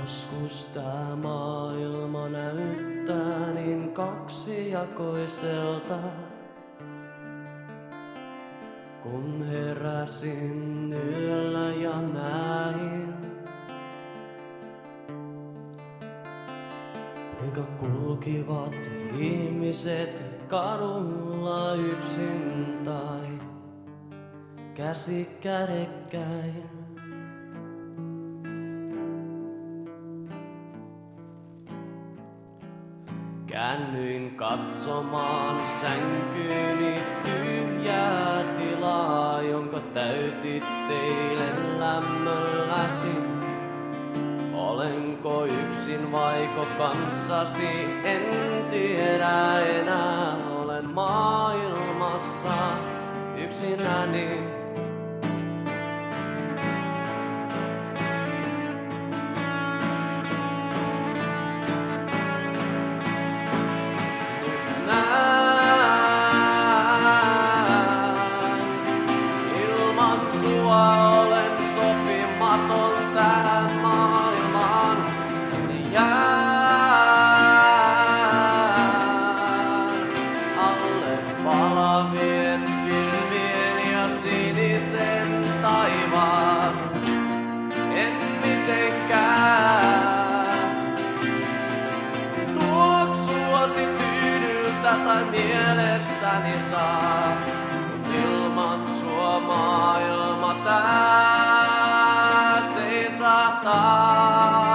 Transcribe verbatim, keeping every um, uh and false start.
Joskus tää maailma näyttää niin kaksijakoiselta. Kun heräsin yöllä ja näin, kuinka kulkivat ihmiset kadulla yksin tai käsi kädekkäin. Käännyin katsomaan sänkyyni tyhjää tilaa, jonka täytit eilen lämmölläsi. Olenko yksin vaiko kanssasi, en tiedä enää. Olen maailmassa yksinäni. Olen sopimaton tähän maailmaan, jään alle palavien pilvien ja sinisen taivaan. En mitenkään tuoksuasi tyynyltä tai mielestäni saa. Ilman sua maailma tää seisahtaa.